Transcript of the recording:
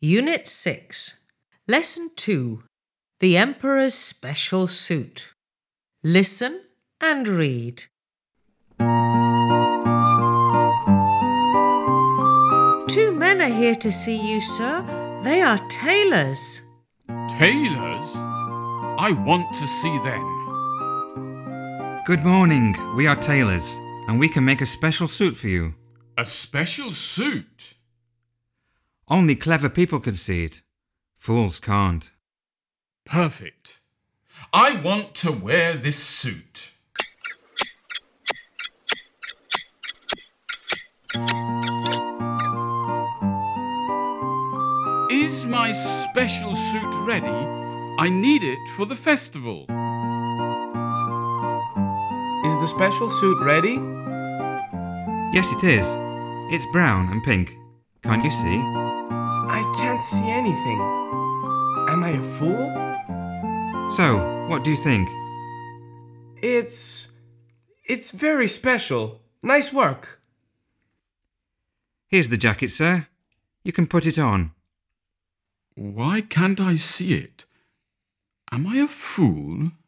Unit 6, Lesson 2, The Emperor's Special Suit. Listen and read. Two men are here to see you, sir. They are tailors. Tailors? I want to see them. Good morning. We are tailors, and we can make a special suit for you. A special suit? Only clever people can see it. Fools can't. Perfect. I want to wear this suit. Is my special suit ready? I need it for the festival. Is the special suit ready? Yes, it is. It's brown and pink. Can't you see? I can't see anything. Am I a fool? So, what do you think? It's very special. Nice work. Here's the jacket, sir. You can put it on. Why can't I see it? Am I a fool?